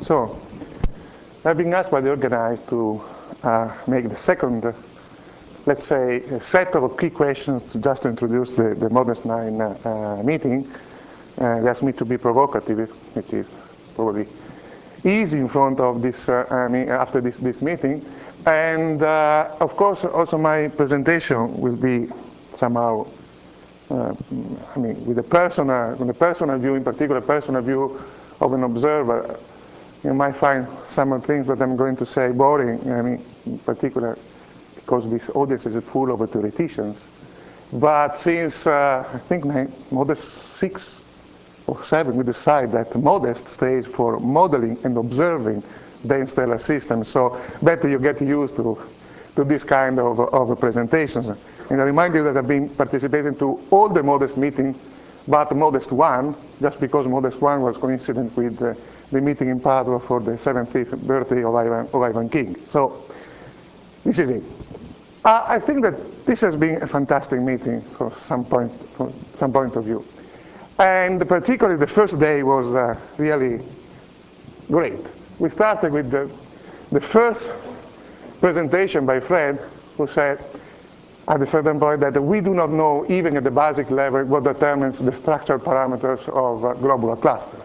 So I've been asked by the organizers to make the second, let's say, set of key questions to just introduce the Modest 9 meeting. They asked me to be provocative, which is probably easy in front of this, after this meeting. And of course, also my presentation will be somehow, with a personal view, in particular, personal view of an observer. You might find some of the things that I'm going to say boring, in particular, because this audience is full of theoreticians. But since I think Modest 6 or 7, we decide that Modest stays for modeling and observing the stellar system. So better you get used to this kind of presentations. And I remind you that I've been participating to all the Modest meetings, but Modest 1, just because Modest 1 was coincident with the meeting in Padua for the 75th birthday of Ivan King. So this is it. I think that this has been a fantastic meeting from some point of view. And particularly the first day was really great. We started with the first presentation by Fred, who said at a certain point that we do not know, even at the basic level, what determines the structural parameters of globular clusters.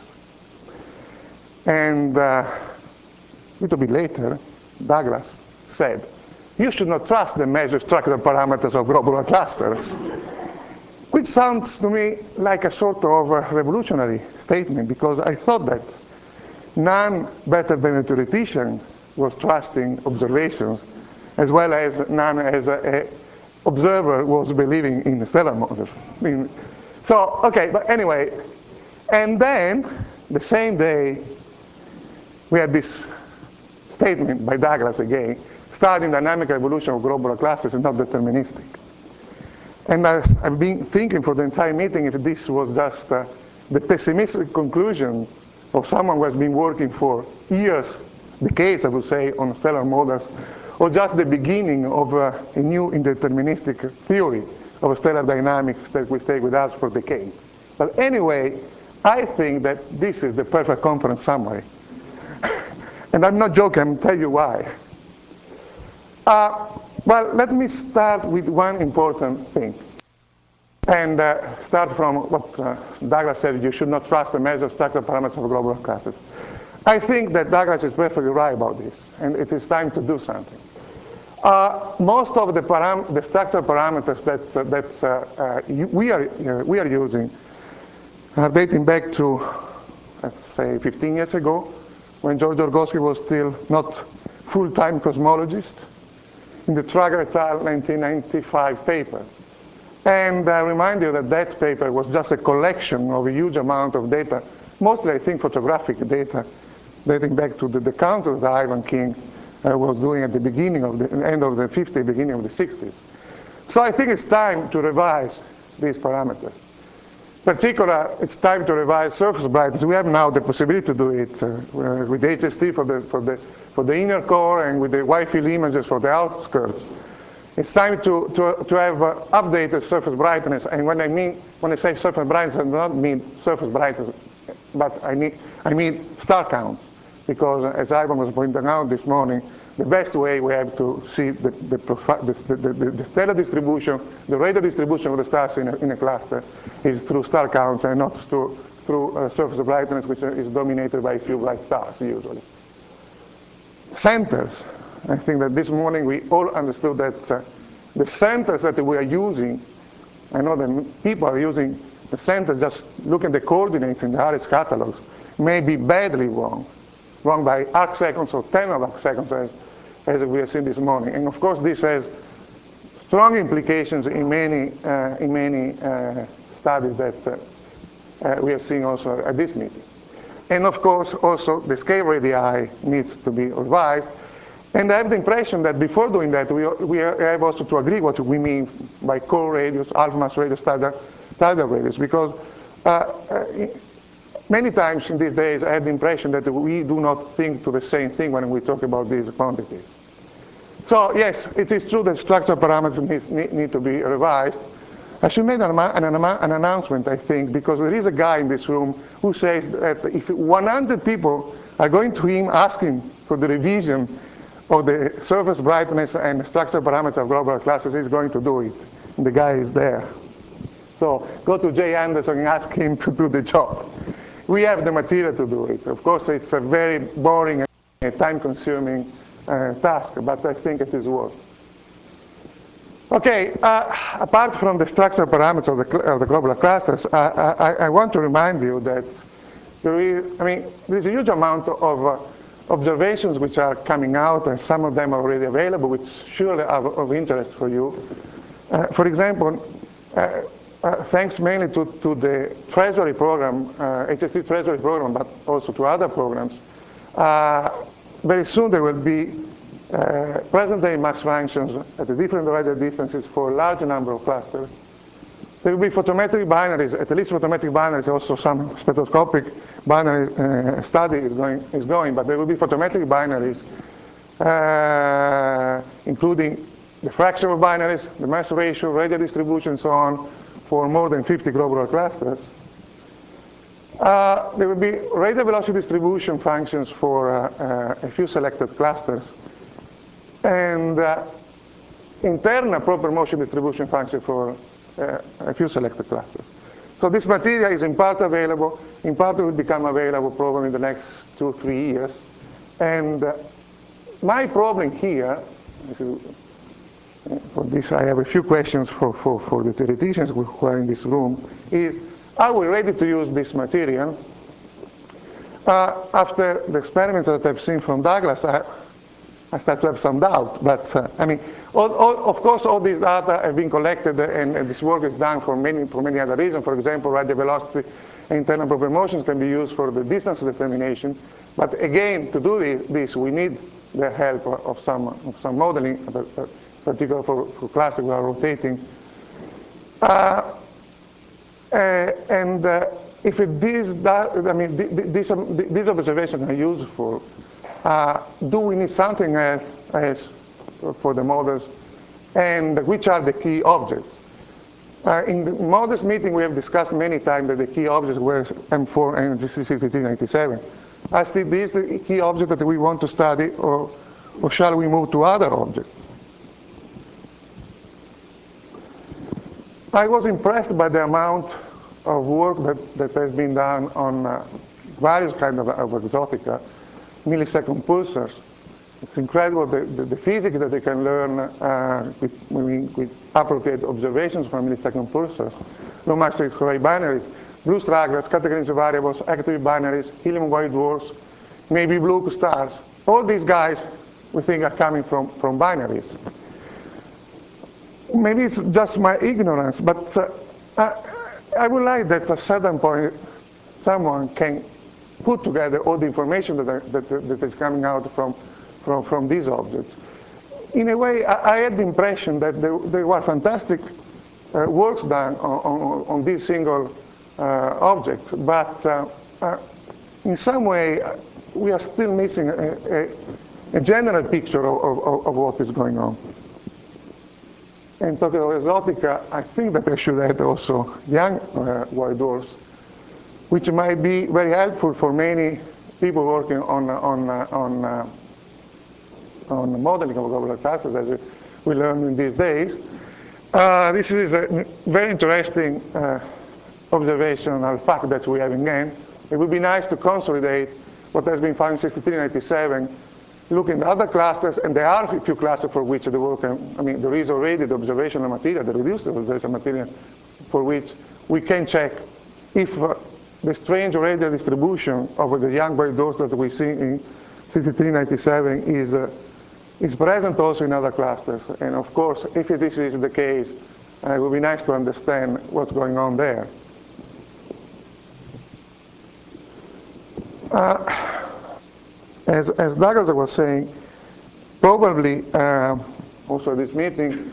And a little bit later, Douglas said, you should not trust the measured structural parameters of globular clusters, which sounds to me like a sort of revolutionary statement, because I thought that none better than a theoretician was trusting observations, as well as none as an observer was believing in the stellar models. So, okay, but anyway, and then the same day, we had this statement by Douglas again, studying dynamic evolution of globular clusters is not deterministic. And I've been thinking for the entire meeting if this was just the pessimistic conclusion of someone who has been working for years, decades, I would say, on stellar models, or just the beginning of a new indeterministic theory of stellar dynamics that will stay with us for decades. But anyway, I think that this is the perfect conference summary. And I'm not joking, I'll tell you why. Well, let me start with one important thing. And start from what Douglas said, you should not trust the measured structural parameters of globular clusters. I think that Douglas is perfectly right about this, and it is time to do something. Most of the structural parameters that we are using are dating back to, let's say, 15 years ago, when George Rogowski was still not full-time cosmologist, in the Trager et al. 1995 paper. And I remind you that that paper was just a collection of a huge amount of data, mostly, I think, photographic data, dating back to the counts that Ivan King was doing at the beginning of the end of the 50s, beginning of the 60s. So I think it's time to revise these parameters. In particular, it's time to revise surface brightness. We have now the possibility to do it with HST for the inner core and with the wide field images for the outskirts. It's time to have updated surface brightness. And when I say surface brightness, I do not mean surface brightness, but I mean star counts. Because as Ivan was pointing out this morning, the best way we have to see the stellar distribution, the rate of distribution of the stars in a cluster is through star counts and not through surface brightness, which is dominated by a few bright stars usually. Centers. I think that this morning we all understood that the centers that we are using, I know that people are using the center, just look at the coordinates in the ARES catalogs, may be badly wrong by arc seconds or 10 of arc seconds, as we have seen this morning. And of course, this has strong implications in many studies that we have seen also at this meeting. And of course, also the scale radii needs to be revised. And I have the impression that before doing that, we have also to agree what we mean by core radius, alpha mass radius, tidal radius, because many times in these days I have the impression that we do not think to the same thing when we talk about these quantities. So yes, it is true that structural parameters need to be revised. I should make an announcement, I think, because there is a guy in this room who says that if 100 people are going to him asking for the revision of the surface brightness and structural parameters of globular clusters, he's going to do it. And the guy is there. So go to Jay Anderson and ask him to do the job. We have the material to do it. Of course, it's a very boring and time-consuming task, but I think it is worth. Okay, apart from the structural parameters of the globular clusters, I want to remind you that there's a huge amount of observations which are coming out, and some of them are already available, which surely are of interest for you. For example, thanks mainly to the Treasury program, HST Treasury program, but also to other programs, very soon there will be present-day mass functions at the different radial distances for a large number of clusters. There will be photometric binaries, at least photometric binaries, also some spectroscopic binary study is going, but there will be photometric binaries, including the fraction of binaries, the mass ratio, radial distribution, and so on, for more than 50 globular clusters. There will be radial velocity distribution functions for a few selected clusters, and internal proper motion distribution function for a few selected clusters. So this material is in part available, in part it will become available probably in the next 2 or 3 years. And my problem here, for this I have a few questions for the theoreticians who are in this room, is are we ready to use this material? After the experiments that I've seen from Douglas, I start to have some doubt. But of course, all these data have been collected, and this work is done for many other reasons. For example, radial velocity and internal proper motions can be used for the distance determination. But again, to do this, we need the help of some modeling, particularly for clusters that are rotating. If these observations are useful, do we need something else for the models, and which are the key objects? In the models meeting, we have discussed many times that the key objects were M4 and GC6397. Are still these the key objects that we want to study, or shall we move to other objects? I was impressed by the amount of work that has been done on various kinds of exotica, millisecond pulsars. It's incredible the physics that they can learn with appropriate observations from millisecond pulsars. Low mass X-ray binaries, blue stragglers, categories of variables, active binaries, helium white dwarfs, maybe blue stars. All these guys we think are coming from binaries. Maybe it's just my ignorance, but I would like that at a certain point someone can put together all the information that is coming out from these objects. In a way, I had the impression that there were fantastic works done on these single objects, but in some way we are still missing a general picture of what is going on. And talking of exotica, I think that I should add also young white dwarfs, which might be very helpful for many people working on modeling of globular clusters, as we learn in these days. This is a very interesting observational fact that we have in GAN. It would be nice to consolidate what has been found in 6397, looking at other clusters, and there are a few clusters for which the work, there is already the observational material, the reduced observational material, for which we can check if the strange radial distribution of the young white dwarfs that we see in 6397 is present also in other clusters. And of course, if this is the case, it would be nice to understand what's going on there. As Douglas was saying, probably also at this meeting,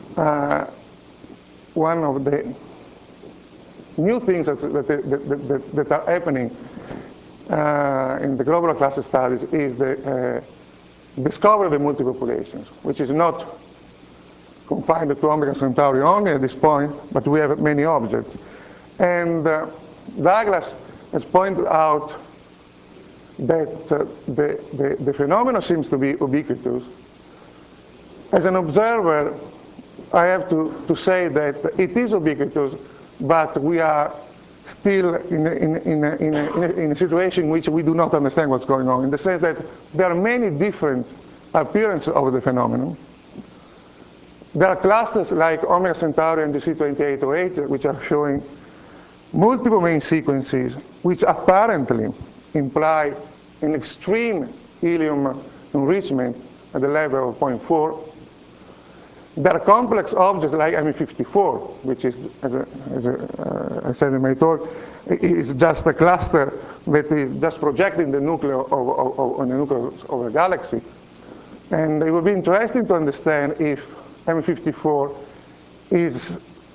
one of the new things that are happening in the globular cluster studies is the discovery of the multi-populations, which is not confined to Omega Centauri only at this point, but we have many objects. And Douglas has pointed out that the phenomenon seems to be ubiquitous. As an observer, I have to say that it is ubiquitous, but we are still in a situation in which we do not understand what's going on, in the sense that there are many different appearances of the phenomenon. There are clusters like Omega Centauri and NGC 2808, which are showing multiple main sequences, which apparently imply an extreme helium enrichment at the level of 0.4. There are complex objects like ME54, which is, as I said in my talk, is just a cluster that is just projecting the nucleus of a galaxy. And it would be interesting to understand if ME54 is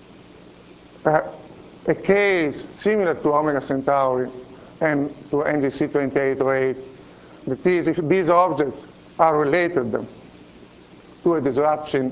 a case similar to Omega Centauri and to NGC 2808, that is, if these objects are related to a disrupting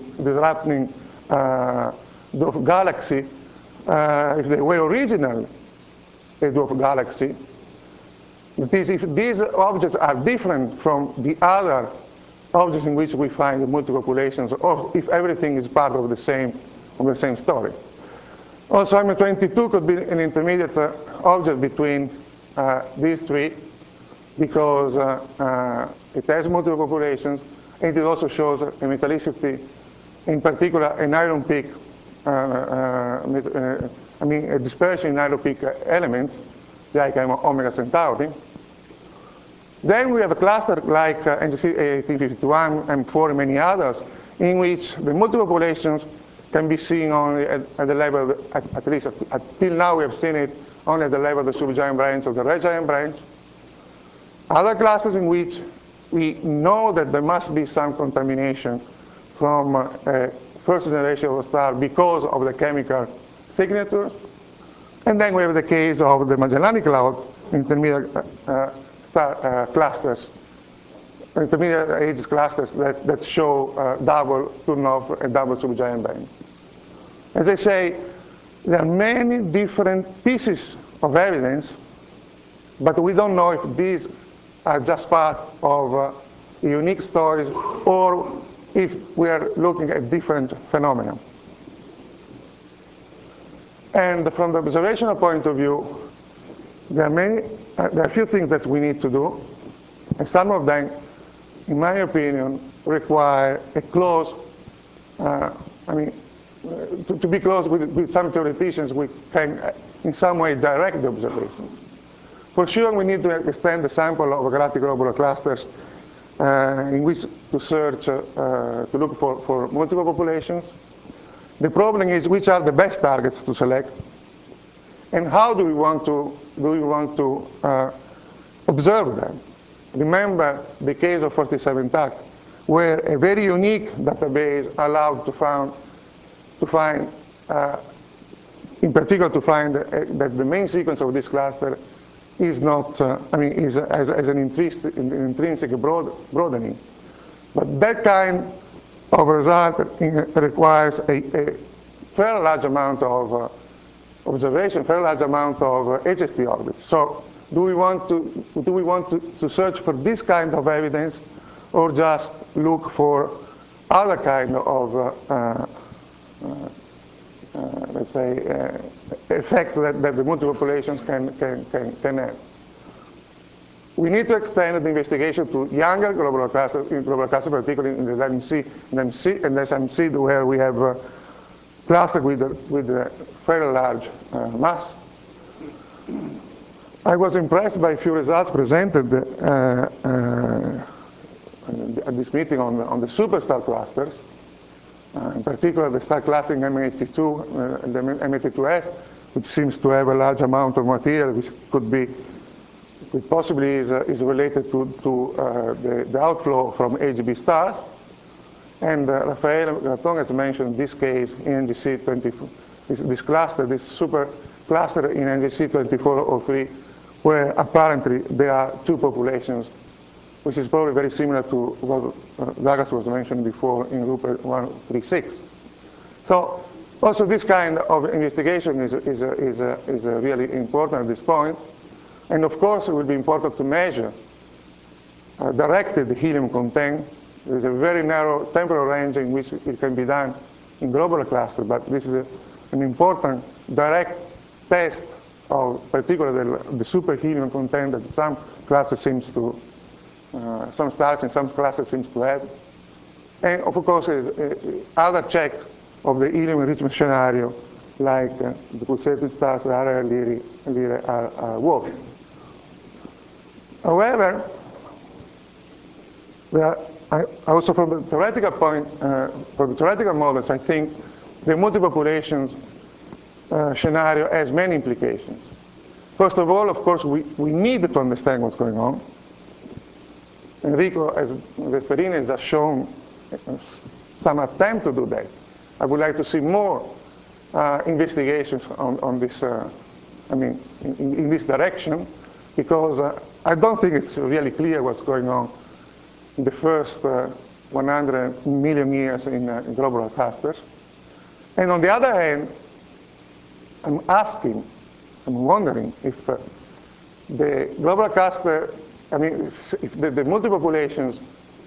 dwarf galaxy, if they were originally a dwarf galaxy, that is, if these objects are different from the other objects in which we find multiple populations, or if everything is part of the same story. Also, ME22 could be an intermediate object between these three, because it has multiple populations, and it also shows a metallicity, in particular an iron peak, a dispersion in iron peak elements, like Omega Centauri. Then we have a cluster like NGC 1851, M4, and many others, in which the multiple populations can be seen only at the level, at least until now we have seen it only at the level of the subgiant branch or the red giant branch. Other clusters in which we know that there must be some contamination from a first generation of a star because of the chemical signatures. And then we have the case of the Magellanic Cloud intermediate star clusters, intermediate age clusters that show double turn-off and double subgiant bands. As I say, there are many different pieces of evidence, but we don't know if these are just part of unique stories or if we are looking at different phenomena. And from the observational point of view, there are a few things that we need to do, and some of them, in my opinion, require a close, to be close with some theoreticians, we can in some way direct the observations. For sure, we need to extend the sample of galactic globular clusters in which to search, to look for multiple populations. The problem is which are the best targets to select, and how do we want to observe them. Remember the case of 47 TAC, where a very unique database allowed to find, in particular, to find that the main sequence of this cluster is not, as an intrinsic broadening. But that kind of result requires a fairly large amount of observation, fairly large amount of HST orbits. So do we want to search for this kind of evidence, or just look for other kind of let's say effects that the multiple populations can have? We need to extend the investigation to younger globular clusters, particularly in the LMC and SMC, where we have clusters with a fairly large mass. I was impressed by a few results presented at this meeting on the superstar clusters, in particular the star cluster in M82 and the M82F, which seems to have a large amount of material, which possibly is related to the outflow from AGB stars. And Raphael Graton has mentioned this case in NGC 24, this cluster, this super cluster in NGC 2403, where apparently there are two populations, which is probably very similar to what Douglas was mentioning before in Rupert 136. So also this kind of investigation is really important at this point. And of course, it will be important to measure directed helium content. There is a very narrow temporal range in which it can be done in globular cluster, but this is an important direct test of particularly the superhelium content that some cluster seems to, some stars in some clusters seems to have. And of course, other checks of the helium enrichment scenario, like the pulsating stars, Ara and Lyrae are working. However, also from the theoretical point, from the theoretical models, I think the multi-populations scenario has many implications. First of all, of course, we need to understand what's going on. Enrico Vesperini has just shown some attempt to do that. I would like to see more investigations on this, in this direction, because I don't think it's really clear what's going on in the first 100 million years in globular clusters. And on the other hand, I'm wondering if the globular cluster, if the multi-populations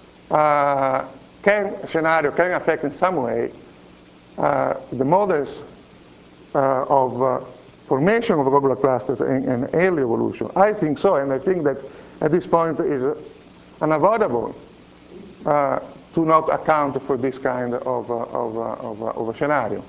scenario can affect in some way the models of formation of globular clusters and early evolution. I think so, and I think that at this point it is unavoidable to not account for this kind of a scenario.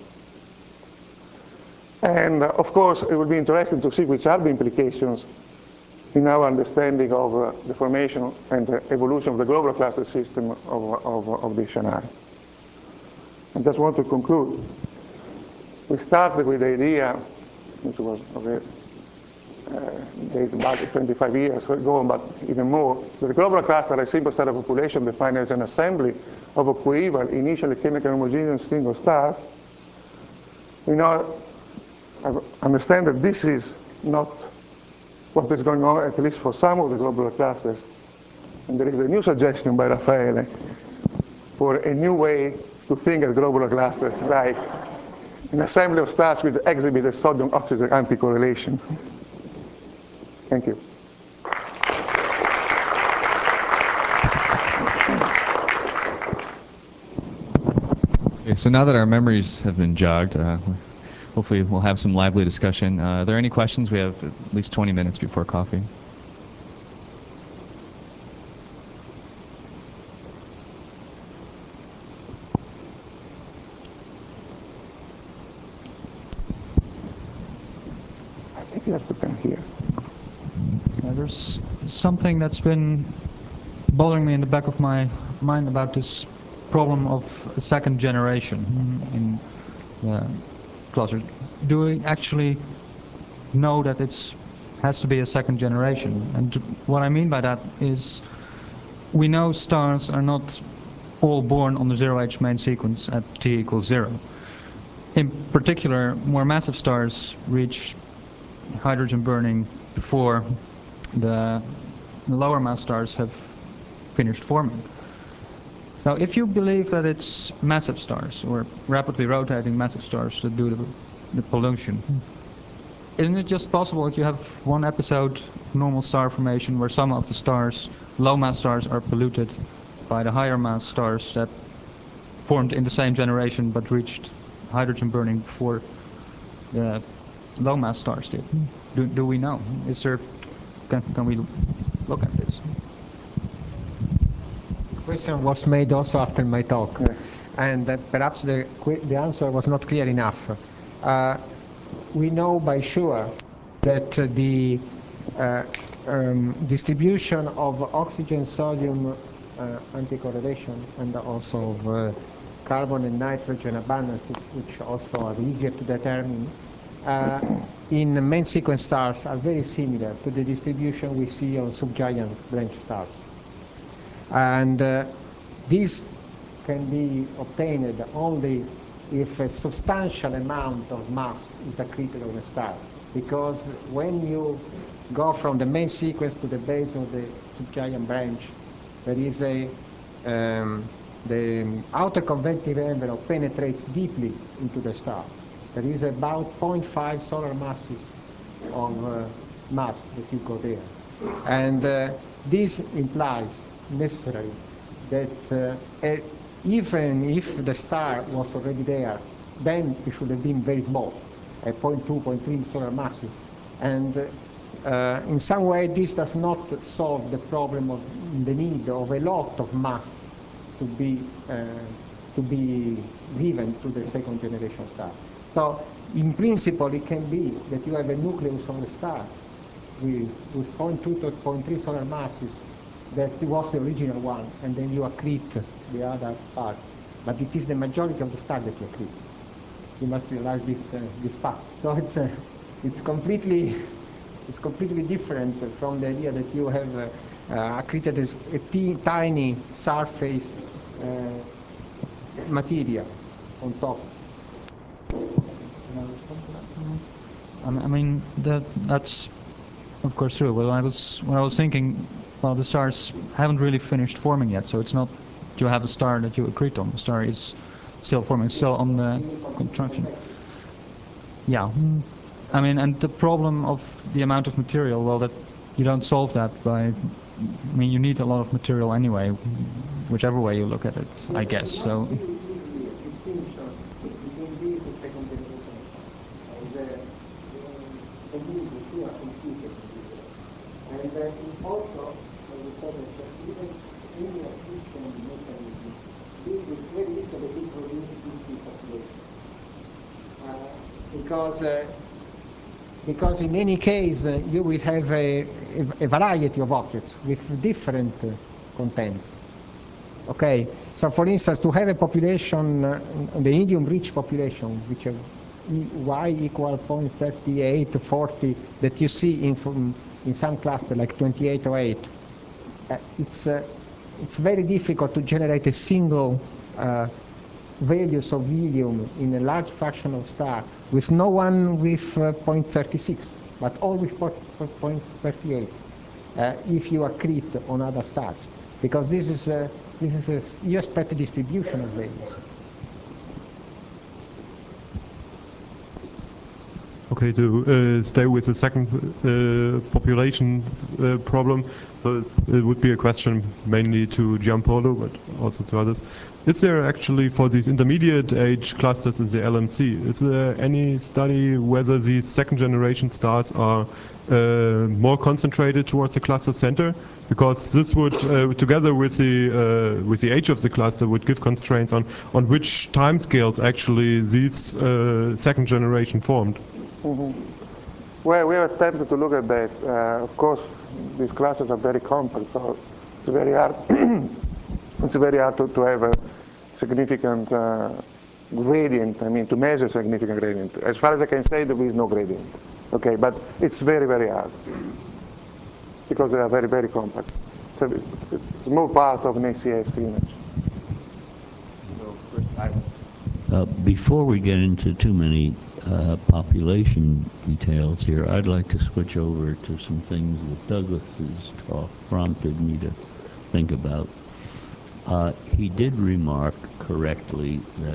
And of course, it would be interesting to see which are the implications in our understanding of the formation and the evolution of the globular cluster system of this scenario. I just want to conclude. We started with the idea, which was dates about 25 years ago, but even more, that the globular cluster is a simple set of population defined as an assembly of equivalent, initially chemically homogeneous single stars. We now understand that this is not what is going on, at least for some of the globular clusters. And there is a new suggestion by Raffaele for a new way to think of globular clusters, like an assembly of stars which exhibit a sodium-oxygen anticorrelation. Thank you. Okay, so now that our memories have been jogged, hopefully we'll have some lively discussion. Are there any questions? We have at least 20 minutes before coffee. I think you have to come here. There's something that's been bothering me in the back of my mind about this problem of a second generation in the cluster. Do we actually know that it has to be a second generation? And what I mean by that is, we know stars are not all born on the 0H main sequence at t = 0. In particular, more massive stars reach hydrogen burning before the lower mass stars have finished forming. Now, if you believe that it's massive stars, or rapidly rotating massive stars that do the pollution, isn't it just possible if you have one episode normal star formation where some of the stars, low mass stars, are polluted by the higher mass stars that formed in the same generation but reached hydrogen burning before the low mass stars did? Do we know? Is there? Can we look at this? The question was made also after my talk, and perhaps the answer was not clear enough. We know by sure that the distribution of oxygen-sodium anticorrelation and also of carbon and nitrogen abundances, which also are easier to determine, in main sequence stars are very similar to the distribution we see on subgiant branch stars. And this can be obtained only if a substantial amount of mass is accreted on a star. Because when you go from the main sequence to the base of the subgiant branch, there is a the outer convective envelope penetrates deeply into the star. There is about 0.5 solar masses of mass that you go there. And this implies necessarily that even if the star was already there, then it should have been very small, at 0.2, 0.3 solar masses. And in some way, this does not solve the problem of the need of a lot of mass to be given to the second generation star. So, in principle, it can be that you have a nucleus of the star with 0.2 to 0.3 solar masses that was the original one, and then you accrete the other part. But it is the majority of the star that you accrete. You must realize this fact. So it's completely different from the idea that you have accreted a tiny surface material on top. I mean that's of course true. Well, when I was thinking, well, the stars haven't really finished forming yet, so it's not you have a star that you accrete on. The star is still forming, still on the construction. Yeah, I mean, and the problem of the amount of material, well, that you don't solve that by. I mean, you need a lot of material anyway, whichever way you look at it, I guess. So. And also, as we said, even any accretion mechanism, this is very little that it produces population. Because in any case, you will have a variety of objects with different contents. Okay, so for instance, to have a population, the indium-rich population, which is Y equal 0.38, 40, that you see in some cluster like 2808, it's very difficult to generate a single values of helium in a large fraction of star with no one with 0.36, but all with 0.38 if you accrete on other stars, because this is a you expect a distribution of values. Okay, to stay with the second population problem, so it would be a question mainly to Giampaolo, but also to others. Is there actually, for these intermediate age clusters in the LMC, is there any study whether these second generation stars are more concentrated towards the cluster center? Because this would, together with the age of the cluster, would give constraints on which timescales actually these second generation formed. Mm-hmm. Well, we have attempted to look at that. Of course, these clusters are very compact, so it's very hard. It's very hard to have a significant gradient. I mean, to measure significant gradient. As far as I can say, there is no gradient. Okay, but it's very, very hard because they are very, very compact. It's a small part of an ACS image. Before we get into too many population details here, I'd like to switch over to some things that Douglas's talk prompted me to think about. He did remark correctly that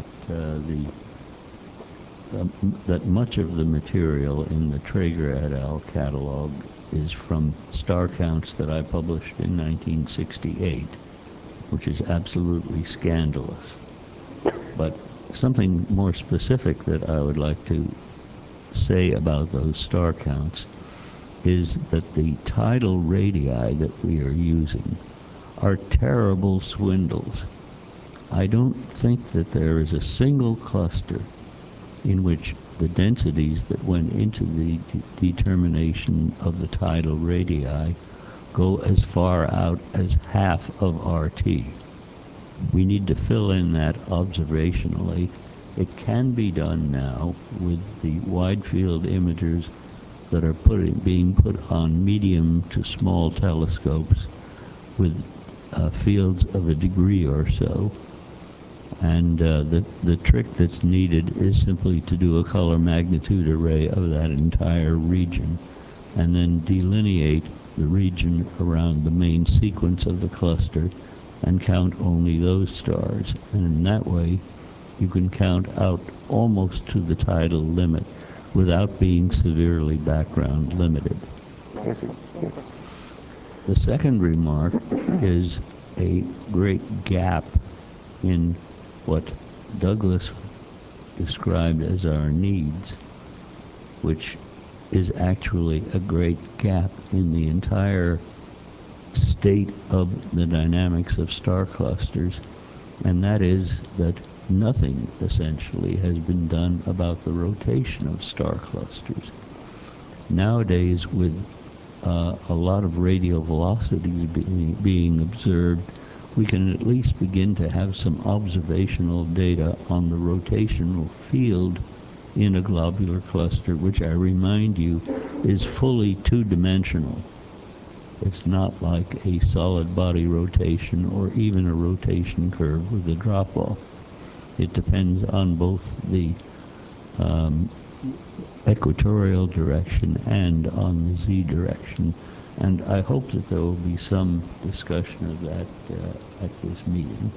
that much of the material in the Traeger et al. Catalog is from star counts that I published in 1968, which is absolutely scandalous. But something more specific that I would like to say about those star counts is that the tidal radii that we are using are terrible swindles. I don't think that there is a single cluster in which the densities that went into the determination of the tidal radii go as far out as half of RT. We need to fill in that observationally. It can be done now with the wide field imagers that are being put on medium to small telescopes with fields of a degree or so. And the trick that's needed is simply to do a color magnitude array of that entire region and then delineate the region around the main sequence of the cluster and count only those stars. And in that way, you can count out almost to the tidal limit without being severely background limited. The second remark is a great gap in what Douglas described as our needs, which is actually a great gap in the entire state of the dynamics of star clusters, and that is that nothing essentially has been done about the rotation of star clusters. Nowadays, with a lot of radial velocities being observed, we can at least begin to have some observational data on the rotational field in a globular cluster, which I remind you is fully two-dimensional. It's not like a solid body rotation or even a rotation curve with a drop-off. It depends on both the equatorial direction and on the z direction. And I hope that there will be some discussion of that at this meeting.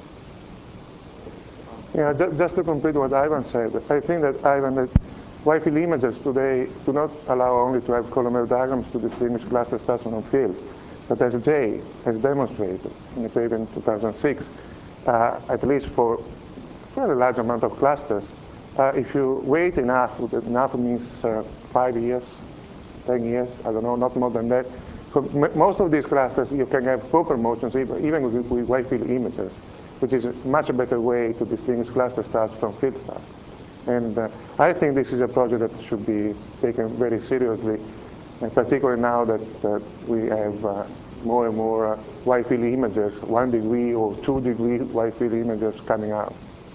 Yeah, just to complete what Ivan said, I think that, Ivan, that wide-field images today do not allow only to have columnar diagrams to distinguish cluster stars from field, but as Jay has demonstrated in the paper in 2006, at least for a fairly large amount of clusters, if you wait enough, enough means 5 years, 10 years, I don't know, not more than that. For most of these clusters, you can have Fokker motions even with wide-field images, which is a much better way to distinguish cluster stars from field stars. And I think this is a project that should be taken very seriously, and particularly now that we have more and more wide-field images, 1 degree or 2 degree wide-field images coming out.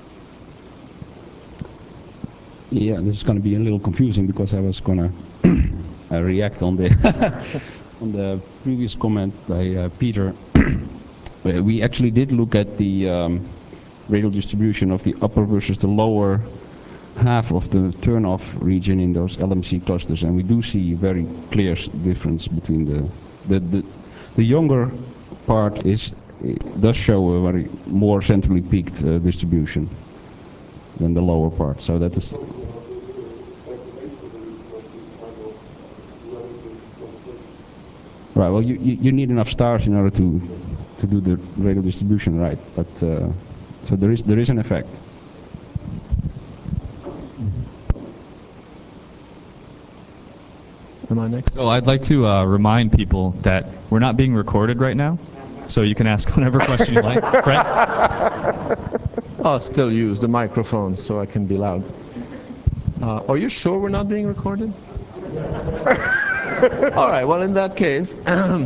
Yeah, this is going to be a little confusing because I was going to react on the on the previous comment by Peter. We actually did look at the radial distribution of the upper versus the lower half of the turn-off region in those LMC clusters, and we do see a very clear difference between the younger part does show a very more centrally peaked distribution than the lower part. So that is. Right. Well, you need enough stars in order to do the radial distribution, right? But so there is an effect. Am I next? So I'd like to remind people that we're not being recorded right now, so you can ask whatever question you like. Fred? I'll still use the microphone so I can be loud. Are you sure we're not being recorded? All right, well, in that case,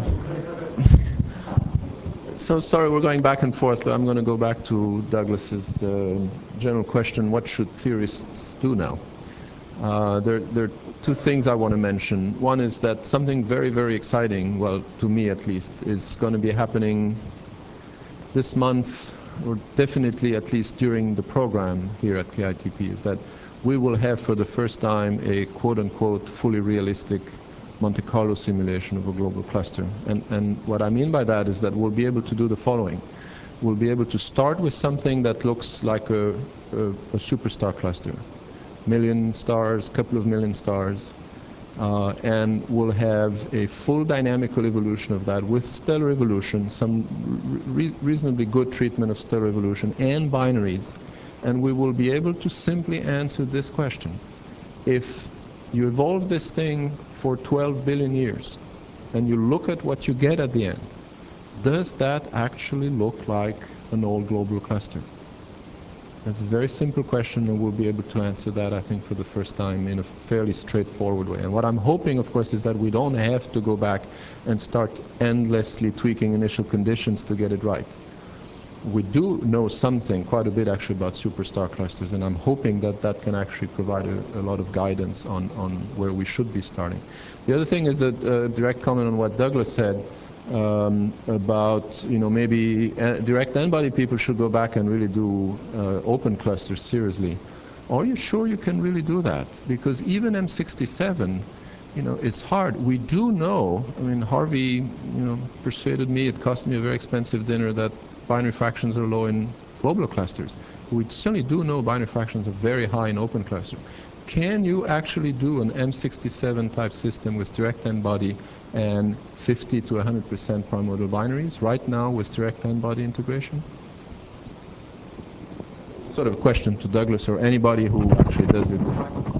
so sorry we're going back and forth, but I'm going to go back to Douglas's general question, what should theorists do now? There are two things I want to mention. One is that something very, very exciting, well, to me at least, is going to be happening this month, or definitely at least during the program here at KITP, is that we will have for the first time a quote-unquote fully realistic Monte Carlo simulation of a global cluster. And what I mean by that is that we'll be able to do the following. We'll be able to start with something that looks like a superstar cluster. Million stars, couple of million stars, and we'll have a full dynamical evolution of that with stellar evolution, some reasonably good treatment of stellar evolution and binaries, and we will be able to simply answer this question. If you evolve this thing for 12 billion years and you look at what you get at the end, does that actually look like an old global cluster? That's a very simple question, and we'll be able to answer that, I think, for the first time in a fairly straightforward way. And what I'm hoping, of course, is that we don't have to go back and start endlessly tweaking initial conditions to get it right. We do know something, quite a bit actually, about superstar clusters, and I'm hoping that that can actually provide a lot of guidance on where we should be starting. The other thing is a direct comment on what Douglas said, about, maybe direct n-body people should go back and really do open clusters seriously. Are you sure you can really do that? Because even M67 it's hard. We do know, I mean, Harvey, persuaded me, it cost me a very expensive dinner, that binary fractions are low in globular clusters. We certainly do know binary fractions are very high in open clusters. Can you actually do an M67 type system with direct n-body and 50 to 100% primordial binaries right now with direct n-body integration? Sort of a question to Douglas or anybody who actually does it.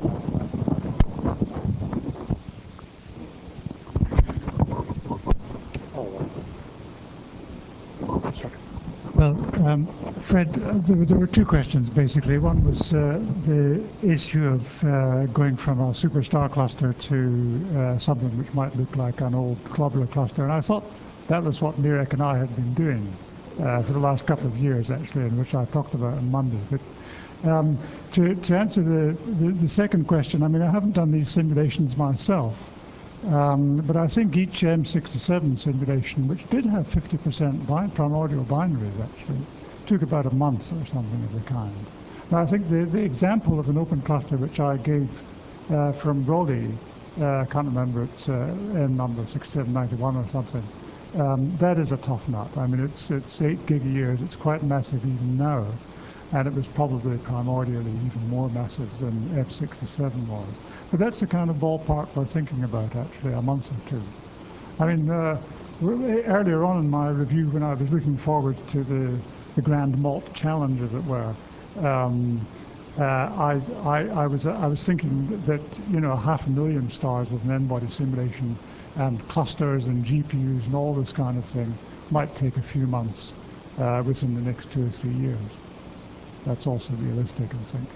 Well, Fred, there were two questions basically. One was the issue of going from a superstar cluster to something which might look like an old globular cluster, and I thought that was what Mirek and I had been doing for the last couple of years, actually, and which I talked about on Monday. But to answer the second question, I mean, I haven't done these simulations myself. But I think each M67 simulation, which did have 50% primordial binaries actually, took about a month or something of the kind. Now I think the example of an open cluster which I gave from Raleigh, I can't remember, it's N number 6791 or something, that is a tough nut. I mean, it's 8 gig a year, it's quite massive even now, and it was probably primordially even more massive than F67 was. But that's the kind of ballpark we're thinking about, actually, a month or two. I mean, earlier on in my review, when I was looking forward to the Grand Malt Challenge, as it were, I was thinking that 500,000 stars with an n-body simulation and clusters and GPUs and all this kind of thing might take a few months within the next 2 or 3 years. That's also realistic, I think.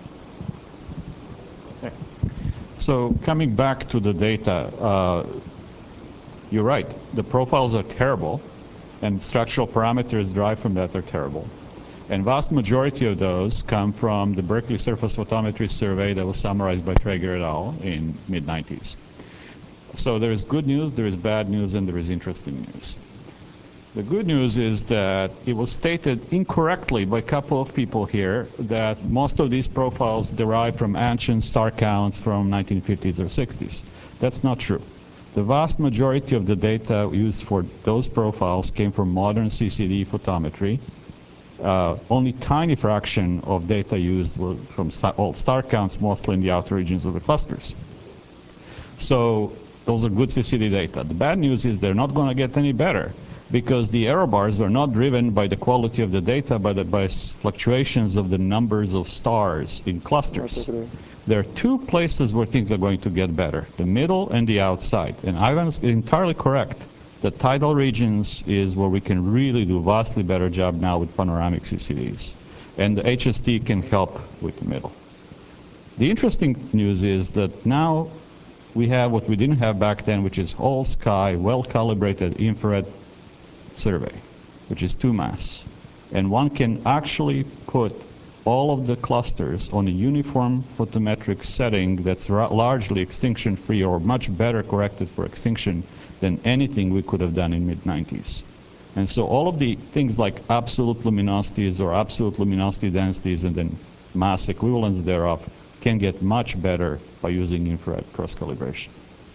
So coming back to the data, you're right. The profiles are terrible, and structural parameters derived from that are terrible. And vast majority of those come from the Berkeley Surface Photometry Survey that was summarized by Traeger et al. In mid-90s. So there is good news, there is bad news, and there is interesting news. The good news is that it was stated incorrectly by a couple of people here that most of these profiles derive from ancient star counts from 1950s or 60s. That's not true. The vast majority of the data used for those profiles came from modern CCD photometry. Only tiny fraction of data used were from old star counts, mostly in the outer regions of the clusters. So those are good CCD data. The bad news is they're not going to get any better, because the error bars were not driven by the quality of the data, but by fluctuations of the numbers of stars in clusters. There are two places where things are going to get better, the middle and the outside. And Ivan is entirely correct. The tidal regions is where we can really do a vastly better job now with panoramic CCDs. And the HST can help with the middle. The interesting news is that now we have what we didn't have back then, which is all sky, well-calibrated infrared survey, which is 2 mass. And one can actually put all of the clusters on a uniform photometric setting that's largely extinction-free or much better corrected for extinction than anything we could have done in mid-90s. And so all of the things like absolute luminosities or absolute luminosity densities and then mass equivalents thereof can get much better by using infrared cross-calibration.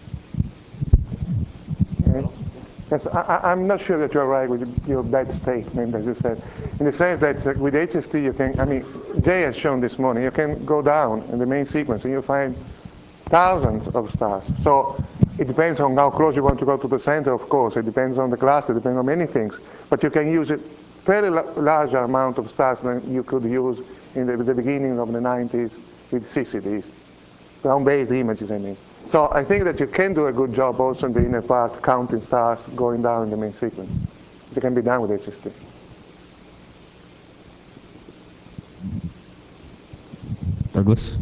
Yes, I'm not sure that you're right with your bad statement, as you said, in the sense that with HST you can, I mean, Jay has shown this morning, you can go down in the main sequence and you find thousands of stars. So it depends on how close you want to go to the center, of course. It depends on the cluster, it depends on many things. But you can use a fairly larger amount of stars than you could use in the beginning of the 90s with CCDs, ground-based images, I mean. So I think that you can do a good job also in the inner part, counting stars going down in the main sequence. It can be done with HST. Douglas?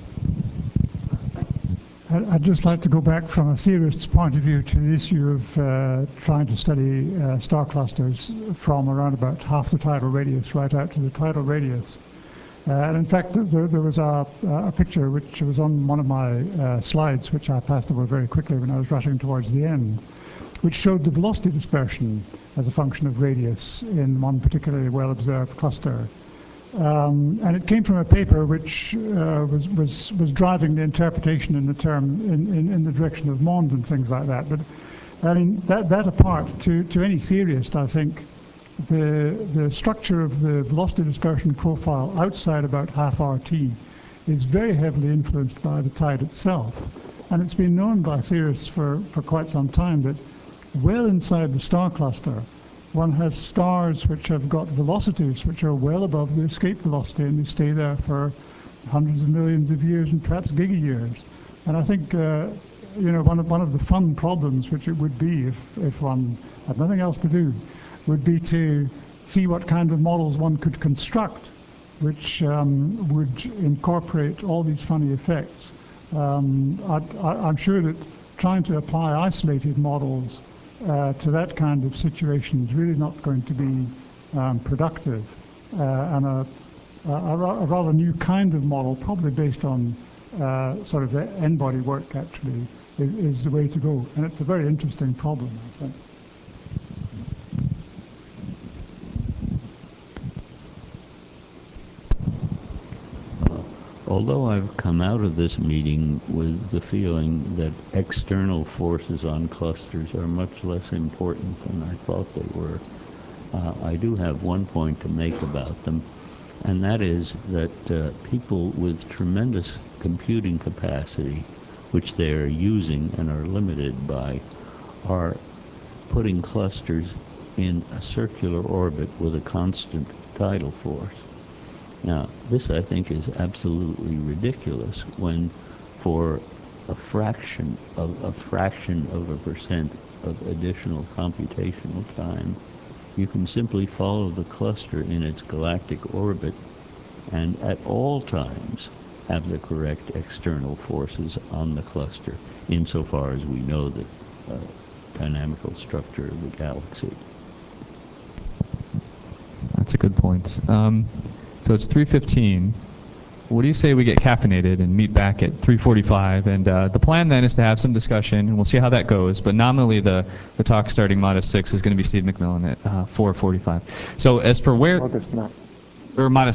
I'd just like to go back from a theorist's point of view to the issue of trying to study star clusters from around about half the tidal radius right out to the tidal radius. And in fact, there was a picture which was on one of my slides, which I passed over very quickly when I was rushing towards the end, which showed the velocity dispersion as a function of radius in one particularly well-observed cluster. And it came from a paper which was driving the interpretation in the term in the direction of Mond and things like that. But I mean, that apart, to any theorist, I think the structure of the velocity dispersion profile outside about half RT is very heavily influenced by the tide itself. And it's been known by theorists for quite some time that well inside the star cluster, one has stars which have got velocities which are well above the escape velocity, and they stay there for hundreds of millions of years and perhaps gigayears. And I think you know, one of the fun problems which it would be if one had nothing else to do would be to see what kind of models one could construct which would incorporate all these funny effects. I'm sure that trying to apply isolated models to that kind of situation is really not going to be productive. And a rather new kind of model, probably based on sort of n-body work actually, is the way to go. And it's a very interesting problem, I think. Although I've come out of this meeting with the feeling that external forces on clusters are much less important than I thought they were, I do have one point to make about them, and that is that people with tremendous computing capacity, which they are using and are limited by, are putting clusters in a circular orbit with a constant tidal force. Now, this, I think, is absolutely ridiculous when for a fraction of a percent of additional computational time, you can simply follow the cluster in its galactic orbit and at all times have the correct external forces on the cluster, insofar as we know the dynamical structure of the galaxy. That's a good point. So it's 3:15. What do you say we get caffeinated and meet back at 3:45? And the plan then is to have some discussion, and we'll see how that goes. But nominally, the talk starting Modest 6 is going to be Steve McMillan at 4:45. So as for where... Modest 9. Or Modest